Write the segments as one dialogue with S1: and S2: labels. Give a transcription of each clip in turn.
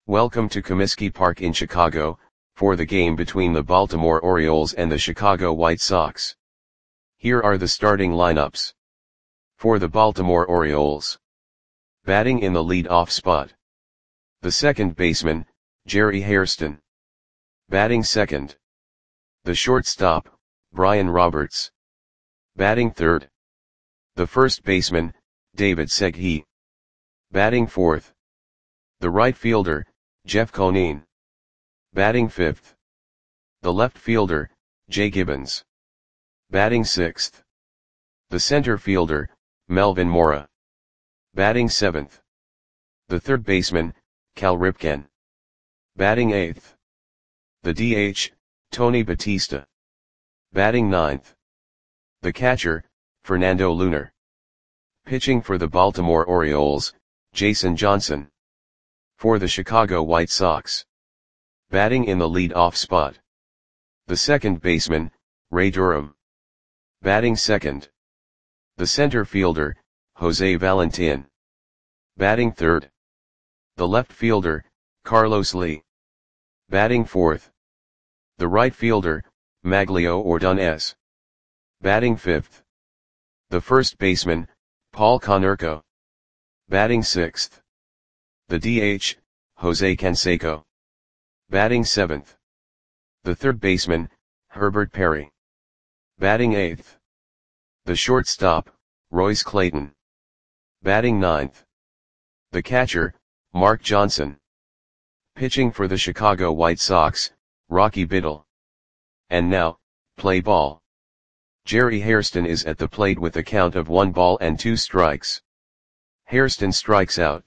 S1: Welcome to Comiskey Park in Chicago, for the game between the Baltimore Orioles and the Chicago White Sox. Here are the starting lineups. For the Baltimore Orioles. Batting in the lead-off spot. The second baseman, Jerry Hairston. Batting second. The shortstop, Brian Roberts. Batting third. The first baseman, David Segui. Batting fourth. The right fielder, Jeff Conine. Batting fifth. The left fielder, Jay Gibbons. Batting sixth. The center fielder, Melvin Mora. Batting seventh. The third baseman, Cal Ripken. Batting eighth. The DH, Tony Batista. Batting ninth. The catcher, Fernando Lunar. Pitching for the Baltimore Orioles, Jason Johnson. For the Chicago White Sox. Batting in the lead-off spot. The second baseman, Ray Durham. Batting second. The center fielder, Jose Valentin. Batting third. The left fielder, Carlos Lee. Batting fourth. The right fielder, Maglio Ordonez. Batting fifth. The first baseman, Paul Konerko. Batting sixth. The DH, Jose Canseco. Batting seventh. The third baseman, Herbert Perry. Batting eighth. The shortstop, Royce Clayton. Batting ninth. The catcher, Mark Johnson. Pitching for the Chicago White Sox, Rocky Biddle. And now, play ball. Jerry Hairston is at the plate with a count of 1 ball and 2 strikes. Hairston strikes out.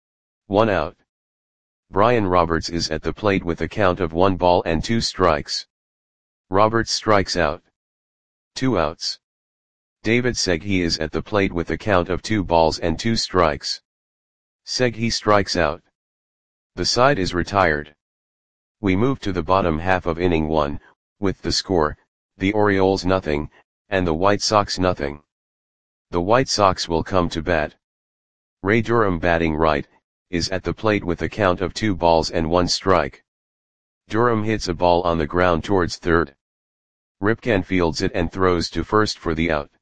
S1: 1 out. Brian Roberts is at the plate with a count of 1 ball and 2 strikes. Roberts strikes out. 2 outs. David Segui is at the plate with a count of 2 balls and 2 strikes. Segui strikes out. The side is retired. We move to the bottom half of inning 1, with the score, the Orioles nothing, and the White Sox nothing. The White Sox will come to bat. Ray Durham batting right, is at the plate with a count of 2 balls and 1 strike. Durham hits a ball on the ground towards third. Ripken fields it and throws to first for the out.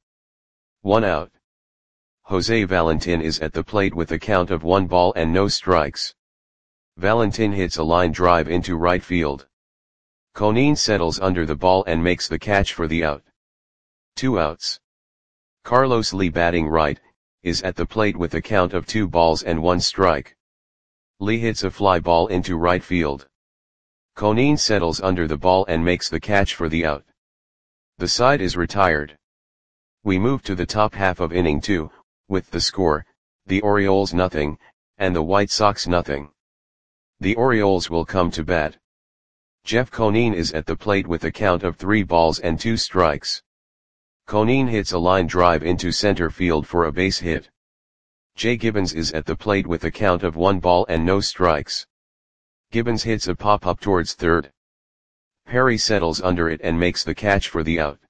S1: 1 out. Jose Valentin is at the plate with a count of 1 ball and no strikes. Valentin hits a line drive into right field. Conine settles under the ball and makes the catch for the out. 2 outs. Carlos Lee batting right, is at the plate with a count of 2 balls and 1 strike. Lee hits a fly ball into right field. Conine settles under the ball and makes the catch for the out. The side is retired. We move to the top half of inning 2, with the score, the Orioles nothing, and the White Sox nothing. The Orioles will come to bat. Jeff Conine is at the plate with a count of 3 balls and 2 strikes. Conine hits a line drive into center field for a base hit. Jay Gibbons is at the plate with a count of 1 ball and no strikes. Gibbons hits a pop-up towards third. Perry settles under it and makes the catch for the out.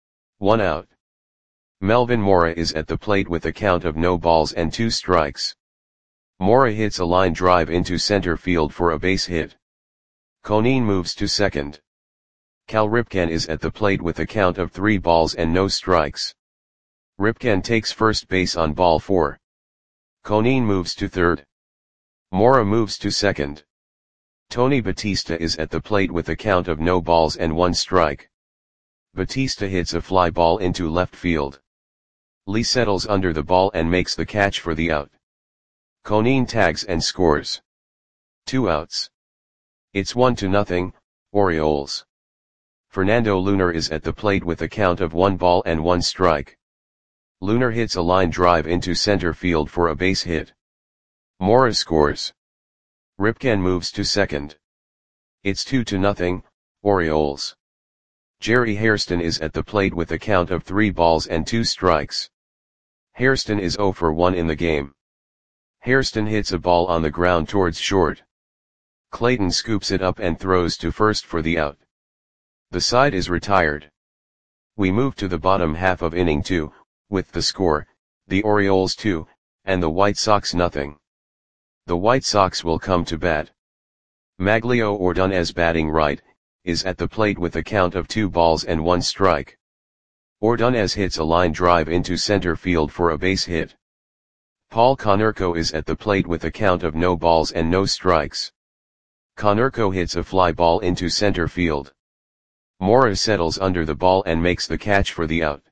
S1: 1 out. Melvin Mora is at the plate with a count of no balls and 2 strikes. Mora hits a line drive into center field for a base hit. Conine moves to second. Cal Ripken is at the plate with a count of 3 balls and no strikes. Ripken takes first base on ball 4. Conine moves to third. Mora moves to second. Tony Batista is at the plate with a count of no balls and 1 strike. Batista hits a fly ball into left field. Lee settles under the ball and makes the catch for the out. Conine tags and scores. 2 outs. It's 1-0, Orioles. Fernando Lunar is at the plate with a count of 1 ball and 1 strike. Lunar hits a line drive into center field for a base hit. Mora scores. Ripken moves to second. It's 2-0, Orioles. Jerry Hairston is at the plate with a count of 3 balls and 2 strikes. Hairston is 0 for 1 in the game. Hairston hits a ball on the ground towards short. Clayton scoops it up and throws to first for the out. The side is retired. We move to the bottom half of inning 2, with the score, the Orioles 2, and the White Sox nothing. The White Sox will come to bat. Maglio Ordonez batting right, is at the plate with a count of 2 balls and 1 strike. Ordonez hits a line drive into center field for a base hit. Paul Konerko is at the plate with a count of no balls and no strikes. Konerko hits a fly ball into center field. Mora settles under the ball and makes the catch for the out.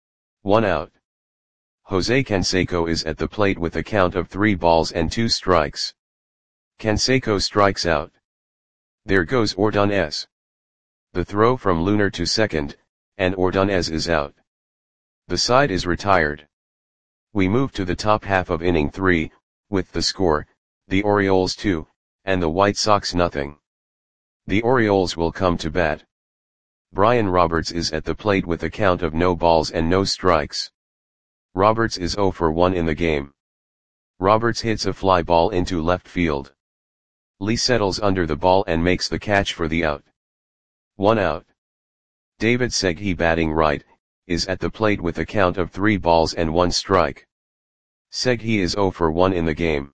S1: 1 out. Jose Canseco is at the plate with a count of 3 balls and 2 strikes. Canseco strikes out. There goes Ordonez. The throw from Lunar to second, and Ordonez is out. The side is retired. We move to the top half of inning 3, with the score, the Orioles 2, and the White Sox nothing. The Orioles will come to bat. Brian Roberts is at the plate with a count of no balls and no strikes. Roberts is 0 for 1 in the game. Roberts hits a fly ball into left field. Lee settles under the ball and makes the catch for the out. 1 out. David Segui batting right, is at the plate with a count of 3 balls and 1 strike. Segui is 0 for 1 in the game.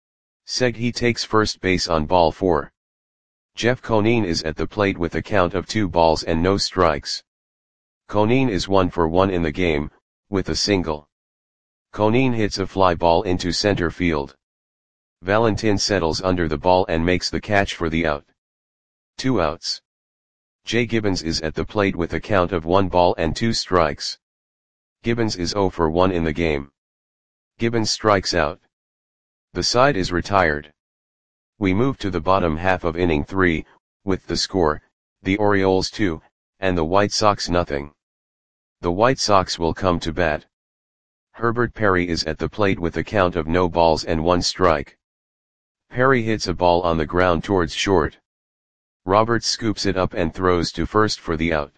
S1: Segui takes first base on ball 4. Jeff Conine is at the plate with a count of 2 balls and no strikes. Conine is 1 for 1 in the game, with a single. Conine hits a fly ball into center field. Valentin settles under the ball and makes the catch for the out. 2 outs. Jay Gibbons is at the plate with a count of 1 ball and 2 strikes. Gibbons is 0 for 1 in the game. Gibbons strikes out. The side is retired. We move to the bottom half of inning 3, with the score, the Orioles 2, and the White Sox nothing. The White Sox will come to bat. Herbert Perry is at the plate with a count of no balls and 1 strike. Perry hits a ball on the ground towards short. Roberts scoops it up and throws to first for the out.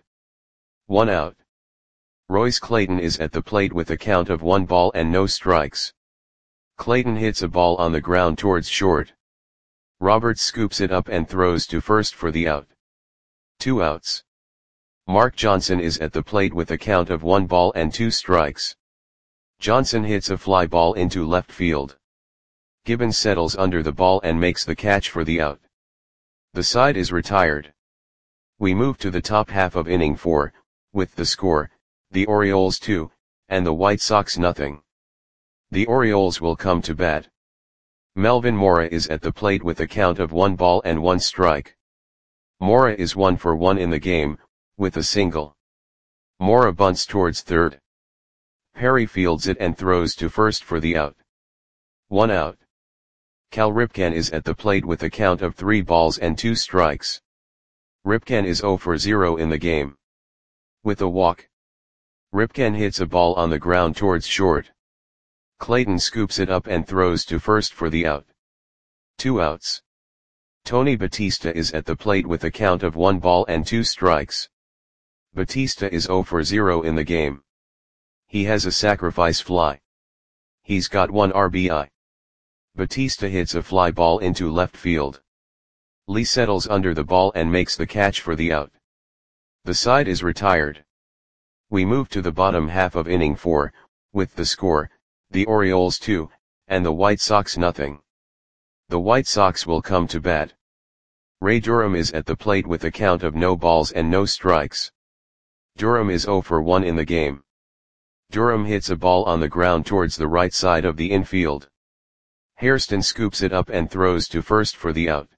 S1: 1 out. Royce Clayton is at the plate with a count of 1 ball and no strikes. Clayton hits a ball on the ground towards short. Roberts scoops it up and throws to first for the out. 2 outs. Mark Johnson is at the plate with a count of 1 ball and 2 strikes. Johnson hits a fly ball into left field. Gibbons settles under the ball and makes the catch for the out. The side is retired. We move to the top half of inning 4, with the score, the Orioles 2, and the White Sox nothing. The Orioles will come to bat. Melvin Mora is at the plate with a count of 1 ball and 1 strike. Mora is 1 for 1 in the game, with a single. Mora bunts towards third. Perry fields it and throws to first for the out. 1 out. Cal Ripken is at the plate with a count of 3 balls and 2 strikes. Ripken is 0 for 0 in the game. With a walk. Ripken hits a ball on the ground towards short. Clayton scoops it up and throws to first for the out. 2 outs. Tony Batista is at the plate with a count of 1 ball and 2 strikes. Batista is 0 for 0 in the game. He has a sacrifice fly. He's got 1 RBI. Batista hits a fly ball into left field. Lee settles under the ball and makes the catch for the out. The side is retired. We move to the bottom half of inning 4, with the score, the Orioles 2, and the White Sox nothing. The White Sox will come to bat. Ray Durham is at the plate with a count of no balls and no strikes. Durham is 0 for 1 in the game. Durham hits a ball on the ground towards the right side of the infield. Hairston scoops it up and throws to first for the out.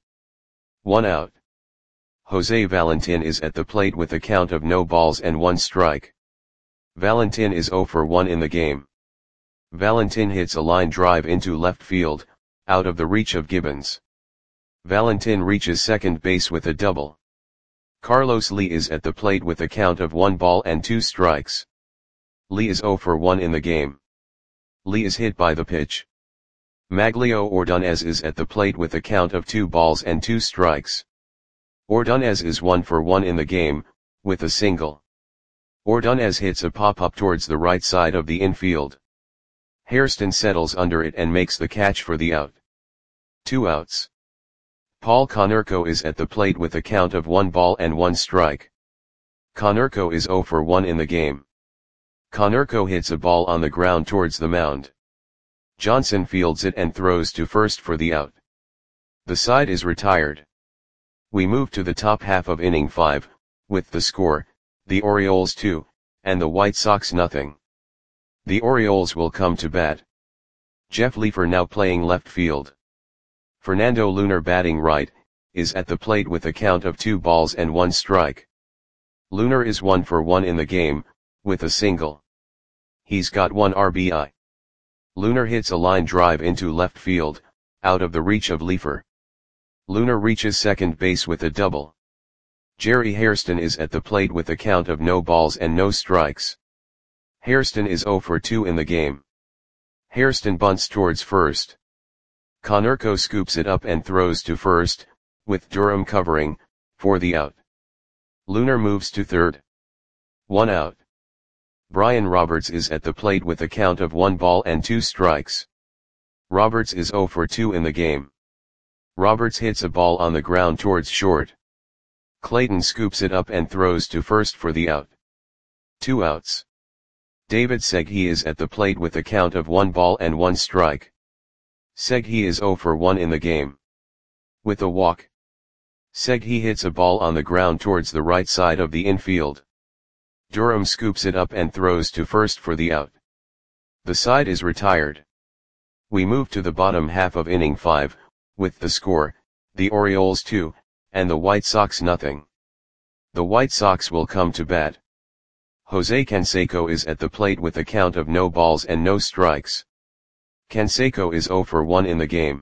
S1: 1 out. Jose Valentin is at the plate with a count of no balls and 1 strike. Valentin is 0 for 1 in the game. Valentin hits a line drive into left field, out of the reach of Gibbons. Valentin reaches second base with a double. Carlos Lee is at the plate with a count of 1 ball and 2 strikes. Lee is 0 for 1 in the game. Lee is hit by the pitch. Maglio Ordonez is at the plate with a count of 2 balls and 2 strikes. Ordonez is 1 for 1 in the game, with a single. Ordonez hits a pop-up towards the right side of the infield. Hairston settles under it and makes the catch for the out. 2 outs. Paul Konerko is at the plate with a count of 1 ball and 1 strike. Konerko is 0 for 1 in the game. Konerko hits a ball on the ground towards the mound. Johnson fields it and throws to first for the out. The side is retired. We move to the top half of inning 5, with the score, the Orioles 2, and the White Sox nothing. The Orioles will come to bat. Jeff Leefer now playing left field. Fernando Lunar batting right, is at the plate with a count of 2 balls and 1 strike. Lunar is 1 for 1 in the game, with a single. He's got 1 RBI. Lunar hits a line drive into left field, out of the reach of Leefer. Lunar reaches second base with a double. Jerry Hairston is at the plate with a count of no balls and no strikes. Hairston is 0 for 2 in the game. Hairston bunts towards first. Konerko scoops it up and throws to first, with Durham covering, for the out. Lunar moves to third. 1 out. Brian Roberts is at the plate with a count of 1 ball and 2 strikes. Roberts is 0 for 2 in the game. Roberts hits a ball on the ground towards short. Clayton scoops it up and throws to first for the out. 2 outs. David Segui is at the plate with a count of 1 ball and 1 strike. Segui is 0 for 1 in the game. With a walk. Segui hits a ball on the ground towards the right side of the infield. Durham scoops it up and throws to first for the out. The side is retired. We move to the bottom half of inning 5, with the score, the Orioles 2, and the White Sox nothing. The White Sox will come to bat. Jose Canseco is at the plate with a count of no balls and no strikes. Canseco is 0 for 1 in the game.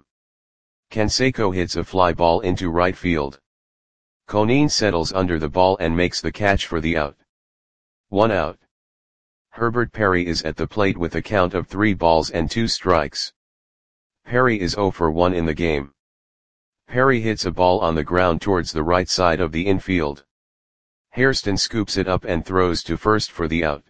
S1: Canseco hits a fly ball into right field. Conine settles under the ball and makes the catch for the out. 1 out. Herbert Perry is at the plate with a count of 3 balls and 2 strikes. Perry is 0 for 1 in the game. Perry hits a ball on the ground towards the right side of the infield. Hairston scoops it up and throws to first for the out.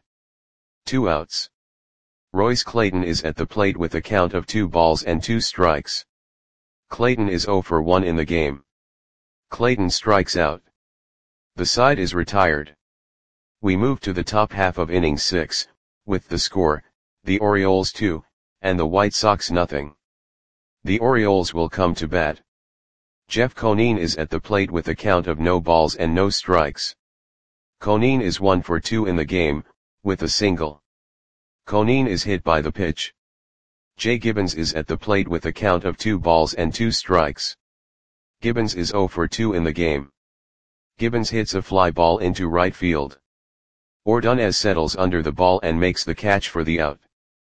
S1: 2 outs. Royce Clayton is at the plate with a count of 2 balls and 2 strikes. Clayton is 0 for 1 in the game. Clayton strikes out. The side is retired. We move to the top half of inning 6, with the score, the Orioles 2, and the White Sox nothing. The Orioles will come to bat. Jeff Conine is at the plate with a count of no balls and no strikes. Conine is 1 for 2 in the game, with a single. Conine is hit by the pitch. Jay Gibbons is at the plate with a count of 2 balls and 2 strikes. Gibbons is 0 for 2 in the game. Gibbons hits a fly ball into right field. Ordonez settles under the ball and makes the catch for the out.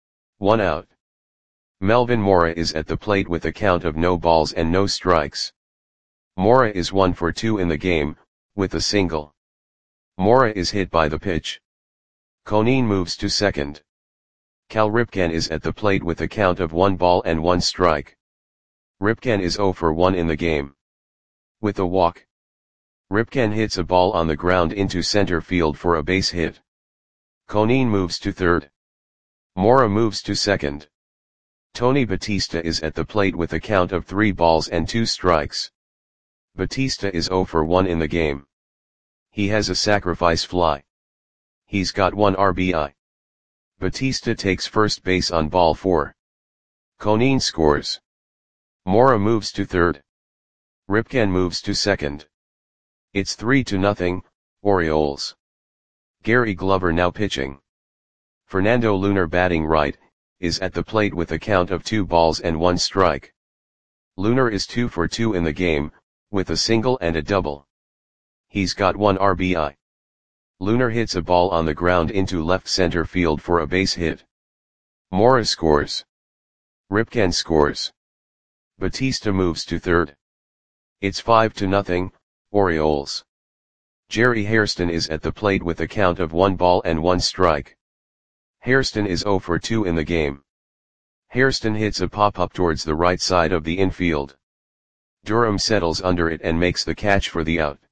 S1: 1 out. Melvin Mora is at the plate with a count of no balls and no strikes. Mora is 1 for 2 in the game, with a single. Mora is hit by the pitch. Conine moves to second. Cal Ripken is at the plate with a count of 1 ball and 1 strike. Ripken is 0 for 1 in the game. With a walk. Ripken hits a ball on the ground into center field for a base hit. Conine moves to third. Mora moves to second. Tony Batista is at the plate with a count of 3 balls and 2 strikes. Batista is 0 for 1 in the game. He has a sacrifice fly. He's got 1 RBI. Batista takes first base on ball 4. Conine scores. Mora moves to third. Ripken moves to second. It's 3-0, Orioles. Gary Glover now pitching. Fernando Lunar batting right, is at the plate with a count of 2 balls and 1 strike. Lunar is 2 for 2 in the game, with a single and a double. He's got 1 RBI. Lunar hits a ball on the ground into left center field for a base hit. Mora scores. Ripken scores. Batista moves to third. It's 5-0, Orioles. Jerry Hairston is at the plate with a count of 1 ball and 1 strike. Hairston is 0 for 2 in the game. Hairston hits a pop-up towards the right side of the infield. Durham settles under it and makes the catch for the out.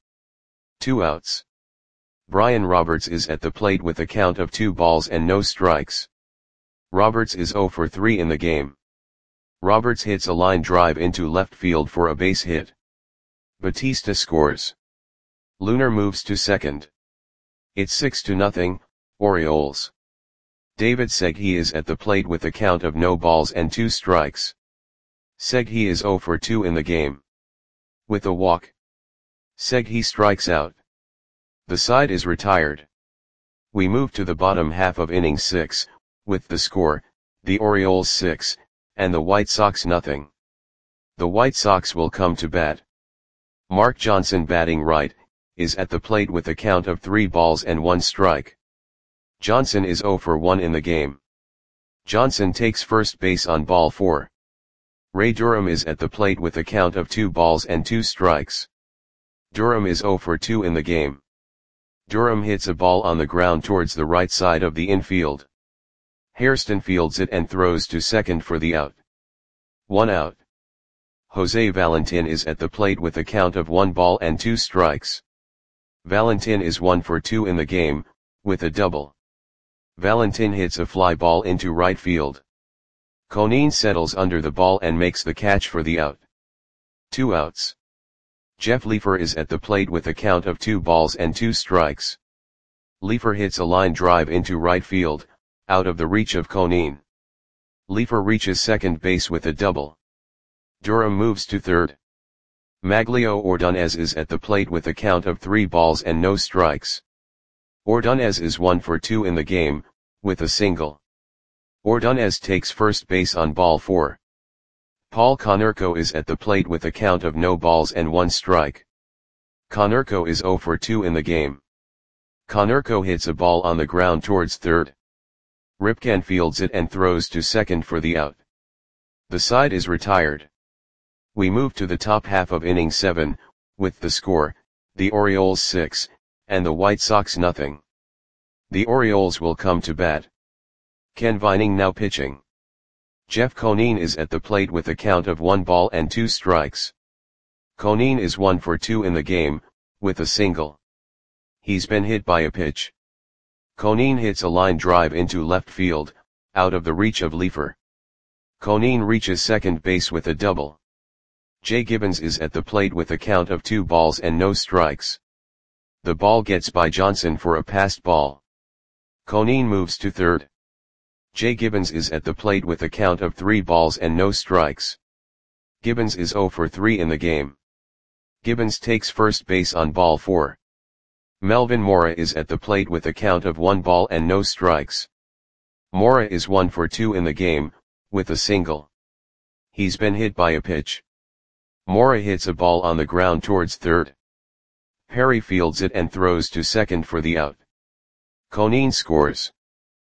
S1: 2 outs. Brian Roberts is at the plate with a count of 2 balls and no strikes. Roberts is 0 for 3 in the game. Roberts hits a line drive into left field for a base hit. Batista scores. Lunar moves to second. It's 6-0, Orioles. David Segui is at the plate with a count of no balls and 2 strikes. Segui is 0 for 2 in the game. With a walk. Seghi strikes out. The side is retired. We move to the bottom half of inning 6, with the score, the Orioles 6, and the White Sox nothing. The White Sox will come to bat. Mark Johnson, batting right, is at the plate with a count of 3 balls and 1 strike. Johnson is 0 for 1 in the game. Johnson takes first base on ball 4. Ray Durham is at the plate with a count of 2 balls and 2 strikes. Durham is 0 for 2 in the game. Durham hits a ball on the ground towards the right side of the infield. Hairston fields it and throws to second for the out. 1 out. Jose Valentin is at the plate with a count of 1 ball and 2 strikes. Valentin is 1 for 2 in the game, with a double. Valentin hits a fly ball into right field. Conine settles under the ball and makes the catch for the out. 2 outs. Jeff Leefer is at the plate with a count of 2 balls and 2 strikes. Leefer hits a line drive into right field, out of the reach of Conine. Leefer reaches second base with a double. Durham moves to third. Maglio Ordonez is at the plate with a count of 3 balls and no strikes. Ordonez is 1 for 2 in the game, with a single. Ordonez takes first base on ball 4. Paul Konerko is at the plate with a count of no balls and 1 strike. Konerko is 0 for 2 in the game. Konerko hits a ball on the ground towards third. Ripken fields it and throws to second for the out. The side is retired. We move to the top half of inning 7, with the score, the Orioles 6, and the White Sox nothing. The Orioles will come to bat. Ken Vining now pitching. Jeff Conine is at the plate with a count of 1 ball and 2 strikes. Conine is 1 for 2 in the game, with a single. He's been hit by a pitch. Conine hits a line drive into left field, out of the reach of Leefer. Conine reaches second base with a double. Jay Gibbons is at the plate with a count of 2 balls and no strikes. The ball gets by Johnson for a passed ball. Conine moves to third. Jay Gibbons is at the plate with a count of 3 balls and no strikes. Gibbons is 0 for 3 in the game. Gibbons takes first base on ball 4. Melvin Mora is at the plate with a count of 1 ball and no strikes. Mora is 1 for 2 in the game, with a single. He's been hit by a pitch. Mora hits a ball on the ground towards third. Perry fields it and throws to second for the out. Conine scores.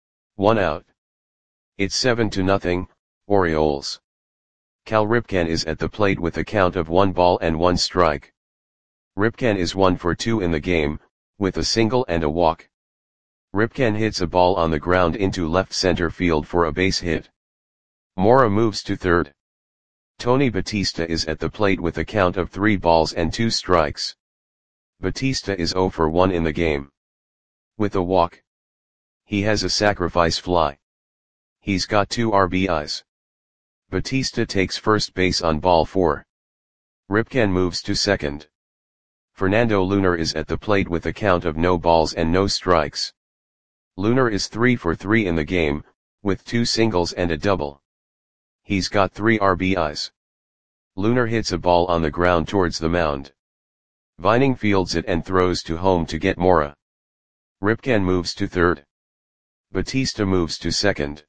S1: 1 out. It's 7-0, Orioles. Cal Ripken is at the plate with a count of 1 ball and 1 strike. Ripken is 1 for 2 in the game, with a single and a walk. Ripken hits a ball on the ground into left center field for a base hit. Mora moves to third. Tony Batista is at the plate with a count of 3 balls and 2 strikes. Batista is 0 for 1 in the game. With a walk. He has a sacrifice fly. He's got 2 RBIs. Batista takes first base on ball 4. Ripken moves to second. Fernando Lunar is at the plate with a count of no balls and no strikes. Lunar is 3 for 3 in the game, with 2 singles and a double. He's got 3 RBIs. Lunar hits a ball on the ground towards the mound. Vining fields it and throws to home to get Mora. Ripken moves to third. Batista moves to second.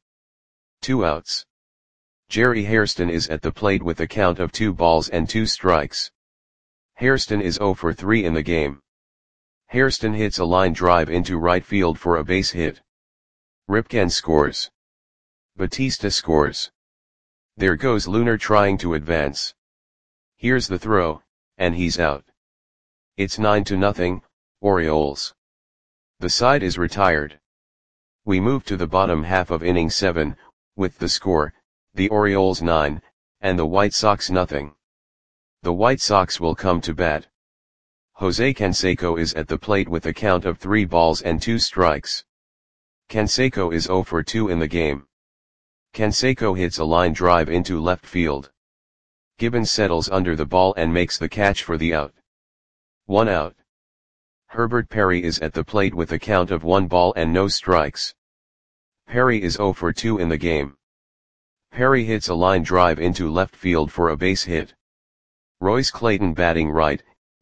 S1: 2 outs. Jerry Hairston is at the plate with a count of 2 balls and 2 strikes. Hairston is 0 for 3 in the game. Hairston hits a line drive into right field for a base hit. Ripken scores. Batista scores. There goes Lunar trying to advance. Here's the throw, and he's out. It's 9-0, Orioles. The side is retired. We move to the bottom half of inning 7, with the score, the Orioles 9, and the White Sox nothing. The White Sox will come to bat. Jose Canseco is at the plate with a count of 3 balls and 2 strikes. Canseco is 0 for 2 in the game. Canseco hits a line drive into left field. Gibbons settles under the ball and makes the catch for the out. 1 out. Herbert Perry is at the plate with a count of 1 ball and no strikes. Perry is 0 for 2 in the game. Perry hits a line drive into left field for a base hit. Royce Clayton, batting right,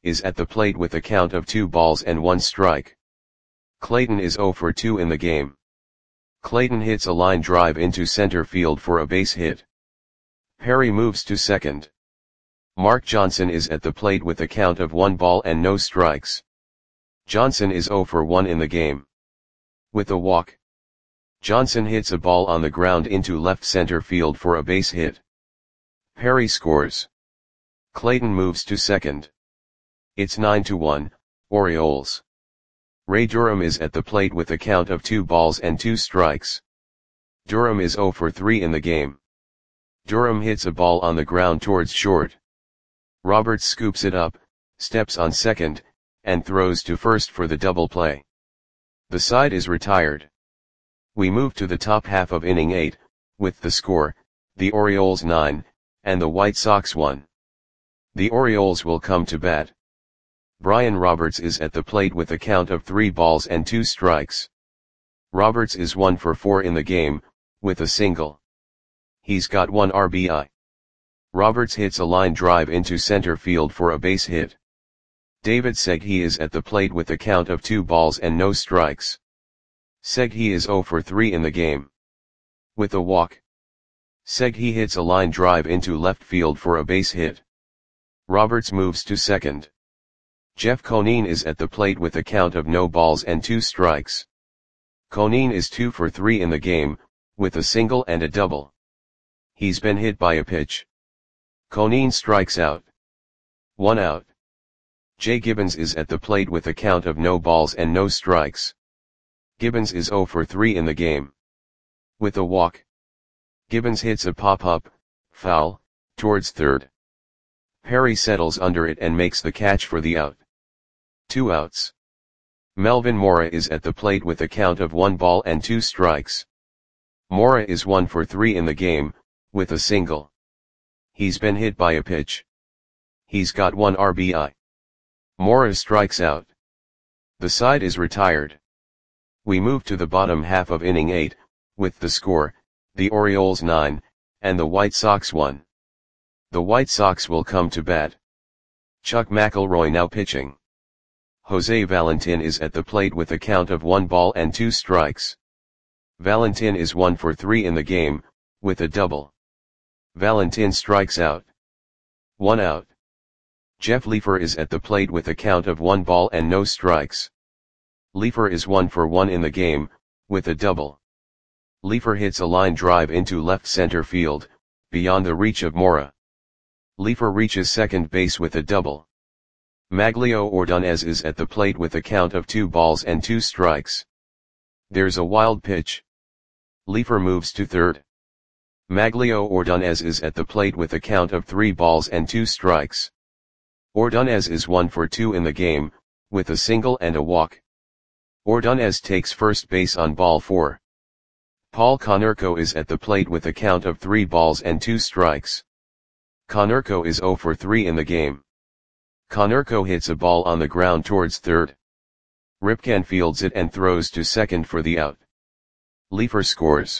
S1: is at the plate with a count of 2 balls and 1 strike. Clayton is 0 for 2 in the game. Clayton hits a line drive into center field for a base hit. Perry moves to second. Mark Johnson is at the plate with a count of 1 ball and no strikes. Johnson is 0 for 1 in the game. With a walk, Johnson hits a ball on the ground into left center field for a base hit. Perry scores. Clayton moves to second. It's 9-1, Orioles. Ray Durham is at the plate with a count of 2 balls and 2 strikes. Durham is 0 for 3 in the game. Durham hits a ball on the ground towards short. Roberts scoops it up, steps on second, and throws to first for the double play. The side is retired. We move to the top half of inning 8, with the score, the Orioles 9, and the White Sox 1. The Orioles will come to bat. Brian Roberts is at the plate with a count of 3 balls and 2 strikes. Roberts is 1 for 4 in the game, with a single. He's got 1 RBI. Roberts hits a line drive into center field for a base hit. David Segui is at the plate with a count of 2 balls and no strikes. Segui is 0 for 3 in the game. With a walk, Segui hits a line drive into left field for a base hit. Roberts moves to second. Jeff Conine is at the plate with a count of no balls and 2 strikes. Conine is 2 for 3 in the game, with a single and a double. He's been hit by a pitch. Conine strikes out. 1 out. Jay Gibbons is at the plate with a count of no balls and no strikes. Gibbons is 0 for 3 in the game. With a walk, Gibbons hits a pop-up, foul, towards third. Perry settles under it and makes the catch for the out. 2 outs. Melvin Mora is at the plate with a count of 1 ball and 2 strikes. Mora is 1 for 3 in the game, with a single. He's been hit by a pitch. He's got 1 RBI. Mora strikes out. The side is retired. We move to the bottom half of inning 8, with the score, the Orioles 9, and the White Sox 1. The White Sox will come to bat. Chuck McElroy now pitching. Jose Valentin is at the plate with a count of 1 ball and 2 strikes. Valentin is 1 for 3 in the game, with a double. Valentin strikes out. 1 out. Jeff Leefer is at the plate with a count of 1 ball and no strikes. Leefer is 1 for 1 in the game, with a double. Leefer hits a line drive into left center field, beyond the reach of Mora. Leefer reaches second base with a double. Maglio Ordonez is at the plate with a count of 2 balls and 2 strikes. There's a wild pitch. Leefer moves to third. Maglio Ordonez is at the plate with a count of 3 balls and 2 strikes. Ordonez is 1 for 2 in the game, with a single and a walk. Ordonez takes first base on ball 4. Paul Konerko is at the plate with a count of 3 balls and 2 strikes. Konerko is 0 for 3 in the game. Konerko hits a ball on the ground towards third. Ripken fields it and throws to second for the out. Leefer scores.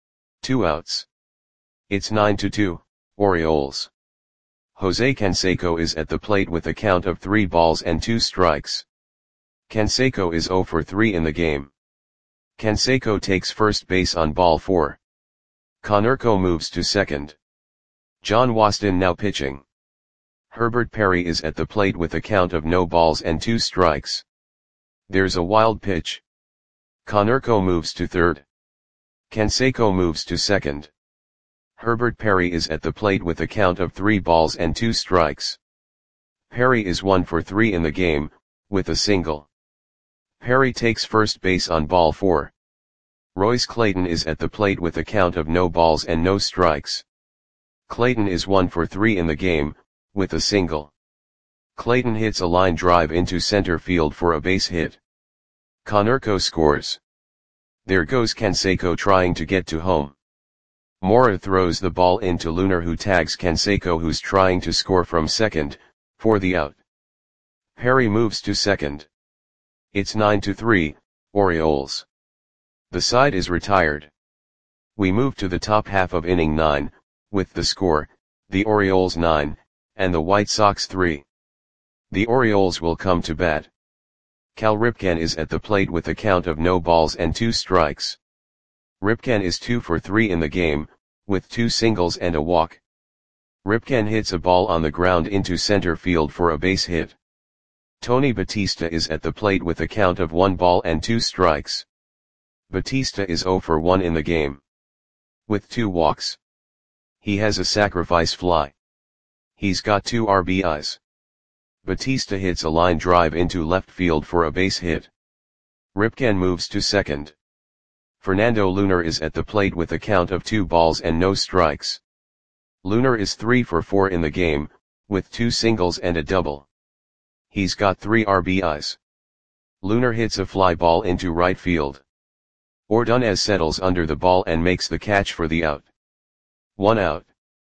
S1: 2 outs. It's 9-2, Orioles. Jose Canseco is at the plate with a count of 3 balls and 2 strikes. Canseco is 0 for 3 in the game. Canseco takes first base on ball 4. Konerko moves to second. John Waston now pitching. Herbert Perry is at the plate with a count of no balls and 2 strikes. There's a wild pitch. Konerko moves to third. Canseco moves to second. Herbert Perry is at the plate with a count of 3 balls and 2 strikes. Perry is 1 for 3 in the game, with a single. Perry takes first base on ball 4. Royce Clayton is at the plate with a count of no balls and no strikes. Clayton is 1 for 3 in the game, with a single. Clayton hits a line drive into center field for a base hit. Konerko scores. There goes Canseco trying to get to home. Mora throws the ball into Lunar, who tags Canseco, who's trying to score from second, for the out. Perry moves to second. It's 9-3, Orioles. The side is retired. We move to the top half of inning 9, with the score, the Orioles 9, and the White Sox 3. The Orioles will come to bat. Cal Ripken is at the plate with a count of no balls and 2 strikes. Ripken is 2 for 3 in the game, with 2 singles and a walk. Ripken hits a ball on the ground into center field for a base hit. Tony Batista is at the plate with a count of 1 ball and 2 strikes. Batista is 0 for 1 in the game, with 2 walks. He has a sacrifice fly. He's got 2 RBIs. Batista hits a line drive into left field for a base hit. Ripken moves to second. Fernando Lunar is at the plate with a count of 2 balls and no strikes. Lunar is 3 for 4 in the game, with 2 singles and a double. He's got 3 RBIs. Lunar hits a fly ball into right field. Ordonez settles under the ball and makes the catch for the out. 1 out.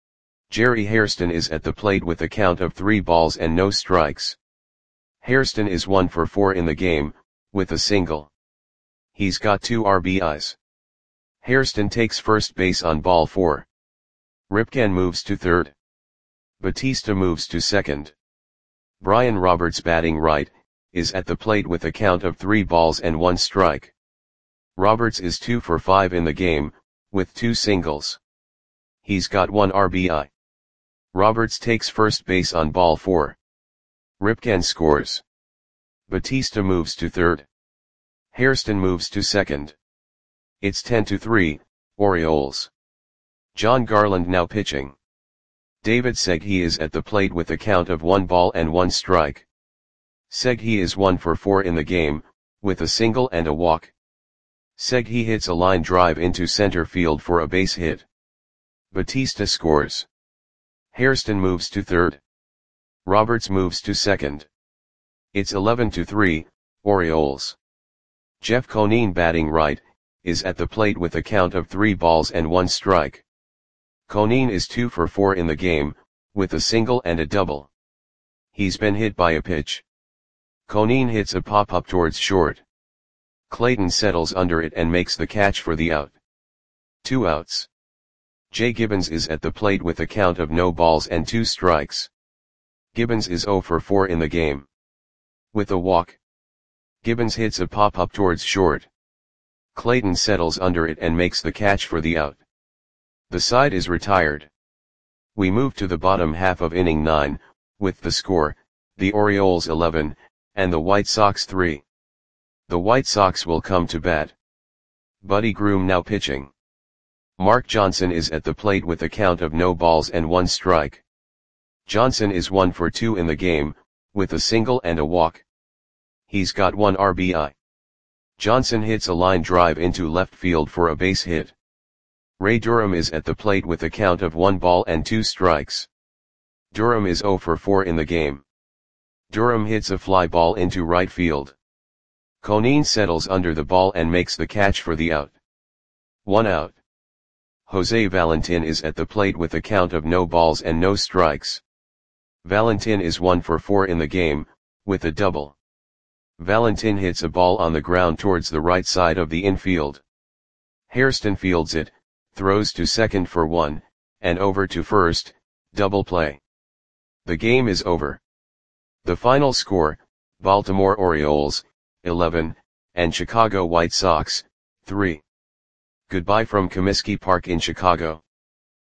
S1: Jerry Hairston is at the plate with a count of 3 balls and no strikes. Hairston is 1 for 4 in the game, with a single. He's got 2 RBIs. Hairston takes first base on ball 4. Ripken moves to third. Batista moves to second. Brian Roberts, batting right, is at the plate with a count of 3 balls and 1 strike. Roberts is 2 for 5 in the game, with 2 singles. He's got 1 RBI. Roberts takes first base on ball 4. Ripken scores. Batista moves to third. Hairston moves to second. It's 10-3, Orioles. John Garland now pitching. David Segui is at the plate with a count of 1 ball and 1 strike. Segui is 1 for 4 in the game, with a single and a walk. Segui hits a line drive into center field for a base hit. Batista scores. Hairston moves to third. Roberts moves to second. It's 11-3, Orioles. Jeff Conine, batting right, is at the plate with a count of 3 balls and 1 strike. Conine is 2 for 4 in the game, with a single and a double. He's been hit by a pitch. Conine hits a pop-up towards short. Clayton settles under it and makes the catch for the out. 2 outs. Jay Gibbons is at the plate with a count of no balls and 2 strikes. Gibbons is 0 for 4 in the game, with a walk. Gibbons hits a pop-up towards short. Clayton settles under it and makes the catch for the out. The side is retired. We move to the bottom half of inning 9, with the score, the Orioles 11, and the White Sox 3. The White Sox will come to bat. Buddy Groom now pitching. Mark Johnson is at the plate with a count of no balls and 1 strike. Johnson is 1 for 2 in the game, with a single and a walk. He's got 1 RBI. Johnson hits a line drive into left field for a base hit. Ray Durham is at the plate with a count of 1 ball and 2 strikes. Durham is 0 for 4 in the game. Durham hits a fly ball into right field. Conine settles under the ball and makes the catch for the out. 1 out. Jose Valentin is at the plate with a count of no balls and no strikes. Valentin is 1 for 4 in the game, with a double. Valentin hits a ball on the ground towards the right side of the infield. Hairston fields it, throws to second for 1, and over to first, double play. The game is over. The final score, Baltimore Orioles, 11, and Chicago White Sox, 3. Goodbye from Comiskey Park in Chicago.